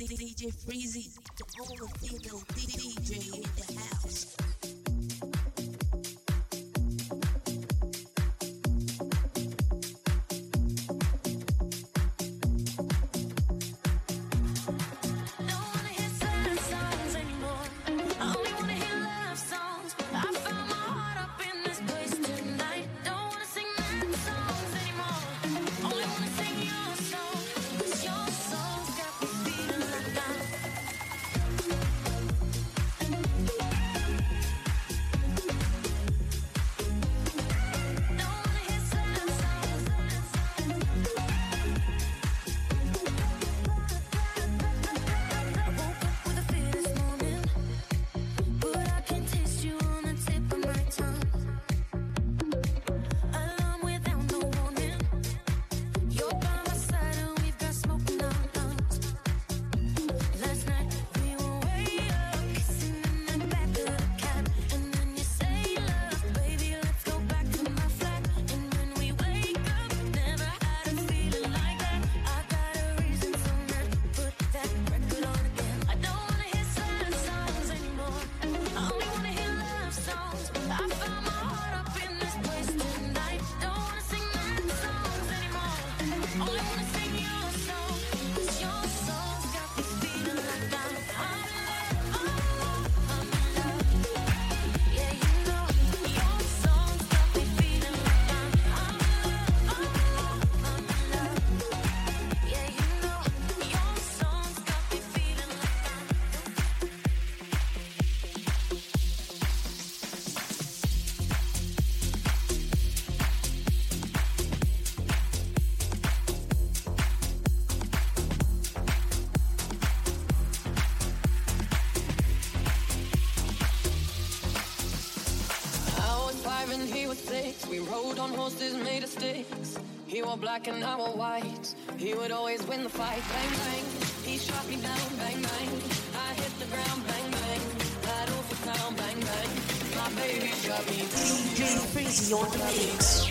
DJ Freezy, the only female DJ in the house. We rode on horses made of sticks. He wore black and I wore white. He would always win the fight. Bang, bang. He shot me down. Bang, bang. I hit the ground. Bang, bang. That awful sound. Bang, bang. My baby shot me down. DJ Freezy on the mix.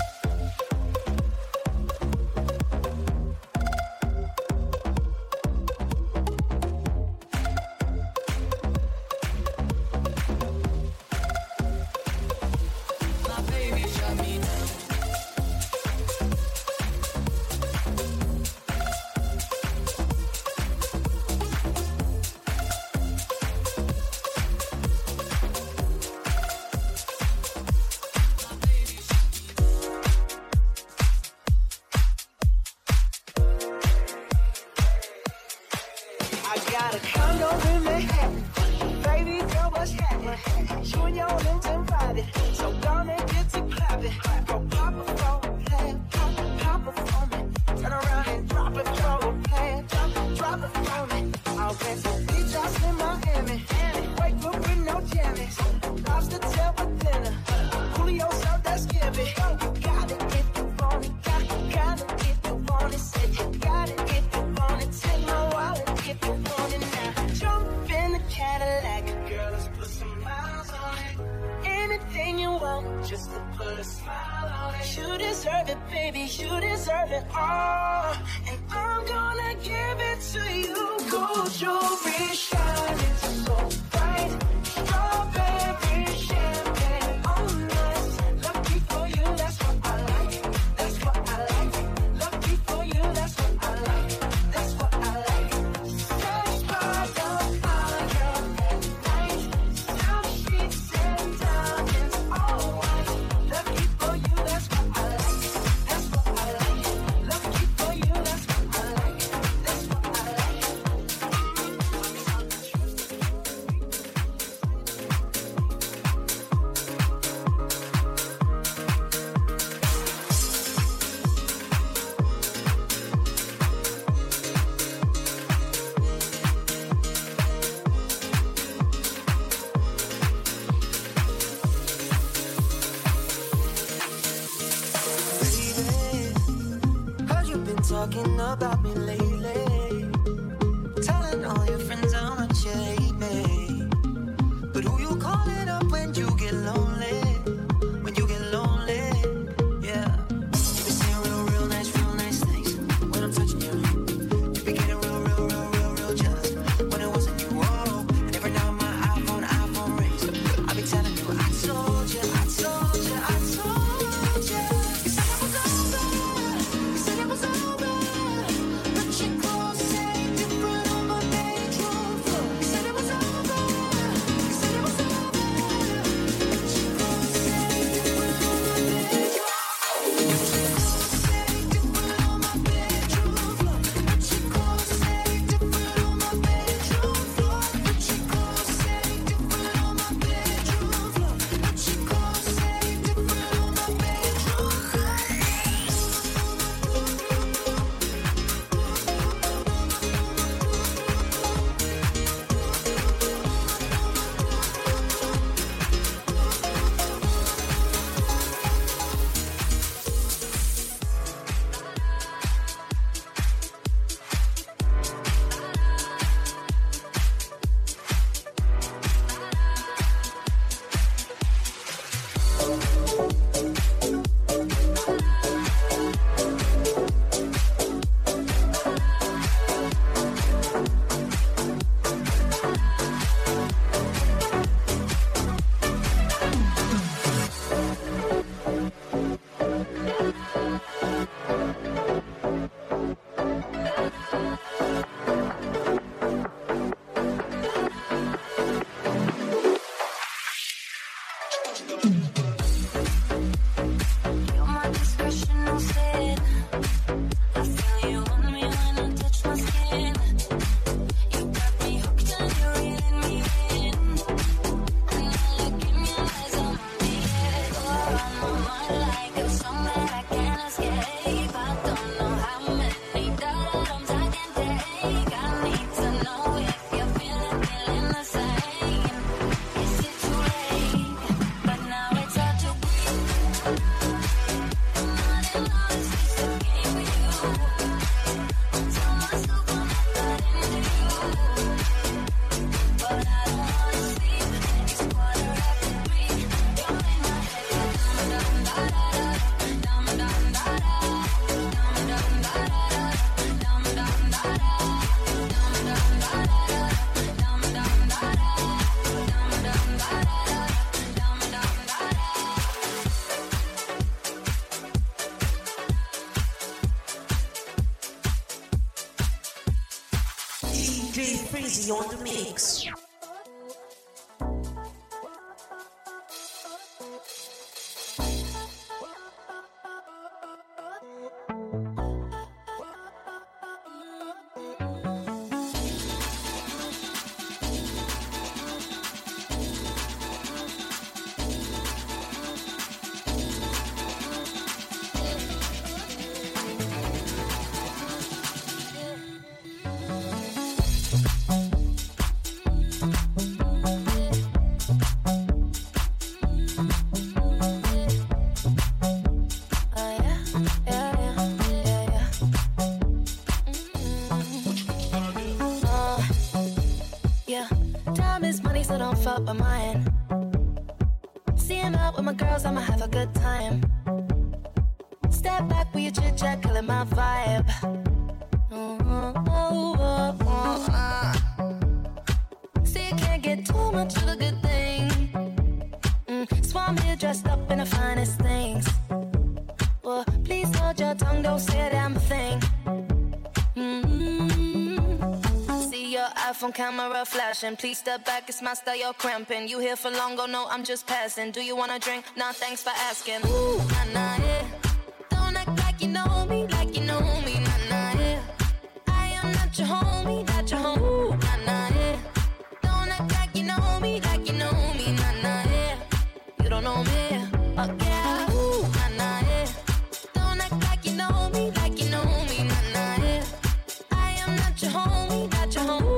Talking about me lately, telling all your friends how much you hate me. But who you calling up when you get lonely? When you get lonely, yeah. You be saying real nice things when I'm touching you. You be getting real jealous. DJ Freezy on the mix. Fuck with mine. Seeing out with my girls, I'ma have a good time. Step back with your chit chat, killing my vibe. See, you can't get too much of a good thing. So I'm here dressed up in the finest things. Well, please hold your tongue, don't say a damn thing. Your iPhone camera flashing. Please step back, it's my style, you're cramping. You here for long, go no, I'm just passing. Do you wanna drink? Nah, thanks for asking. Ooh, nah, nah, yeah. Don't act like you know me, like you know me, nah, nah, yeah. I am not your homie, not your homie. Ooh, nah, nah, yeah. Don't act like you know me, like you know me, nah, nah, yeah. You don't know me, yeah. Ooh, nah, nah, yeah. Don't act like you know me, like you know me, nah, nah, yeah. I am not your homie, not your homie.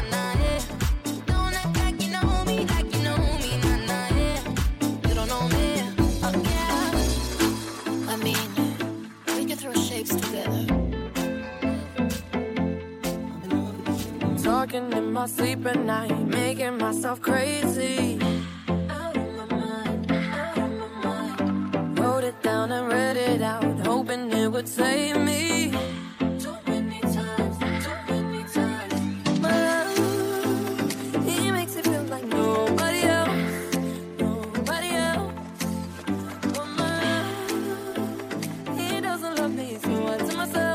Talking in my sleep at night, making myself crazy. Out of my mind, out of my mind. Wrote it down and read it out, hoping it would save me. Too many times, my love, he makes it feel like nobody else, nobody else. Oh my love, he doesn't love me, so I tell myself.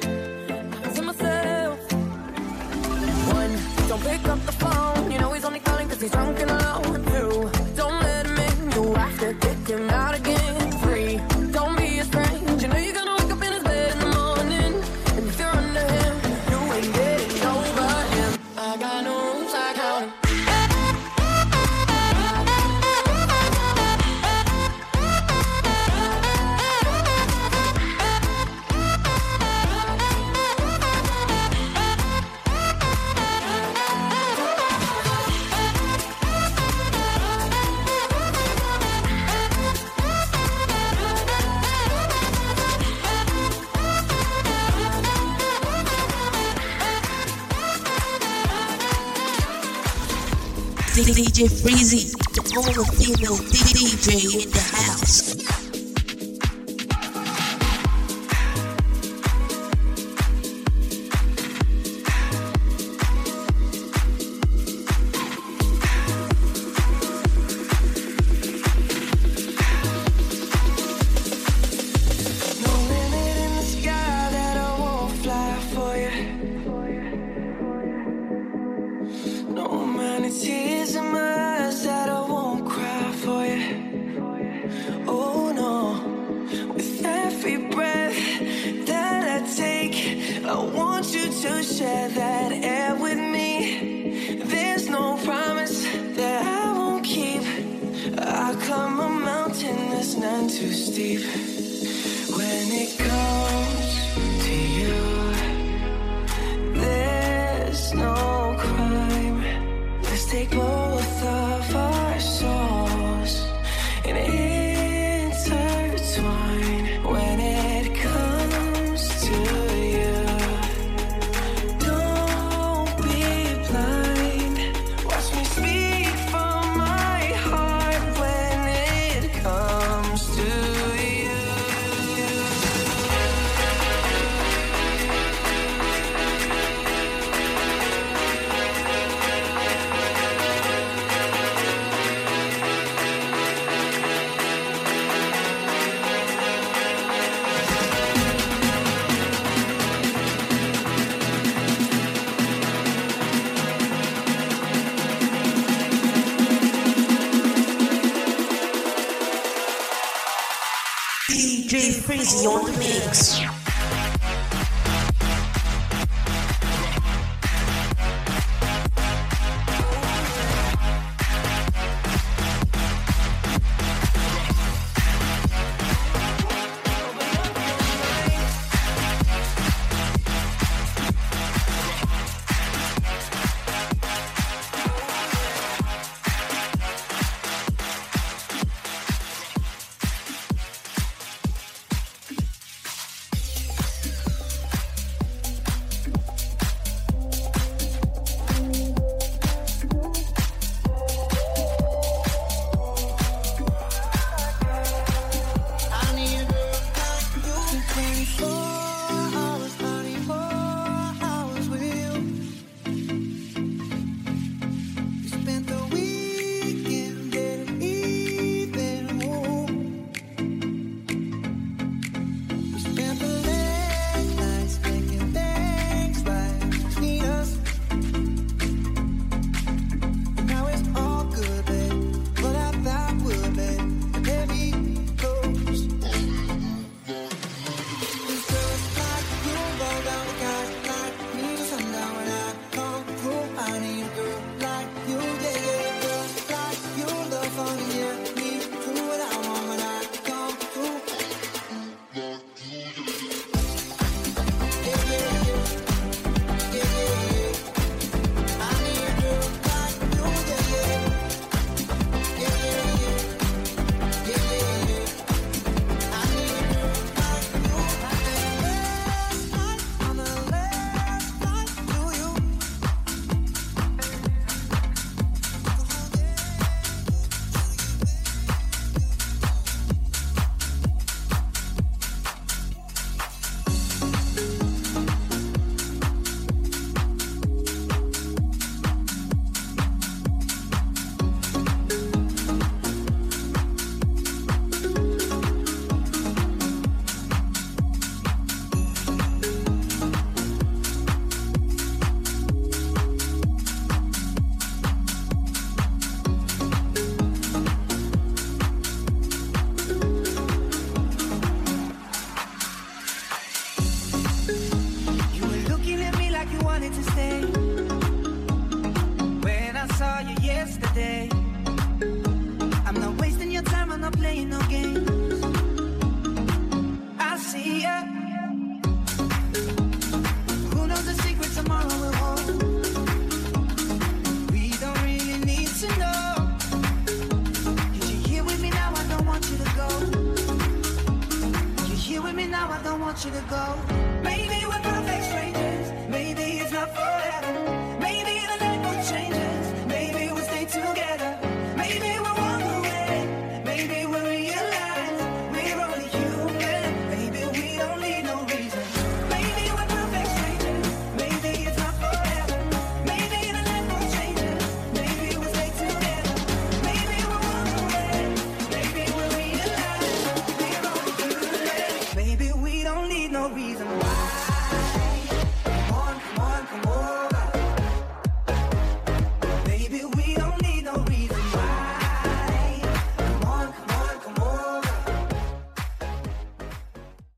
Don't pick up the phone, you know he's only calling cause he's drunk and alone. 2, don't let him in, you have to kick him out again. 3, don't be his friend, you know you're gonna wake up in his bed in the morning. And if you're under him, you ain't getting over him. I got no rules, I count him. DJ Freezy, the only female DJ in the house. Too steep when it comes to you. There DJ Freezy on the mix. You to go.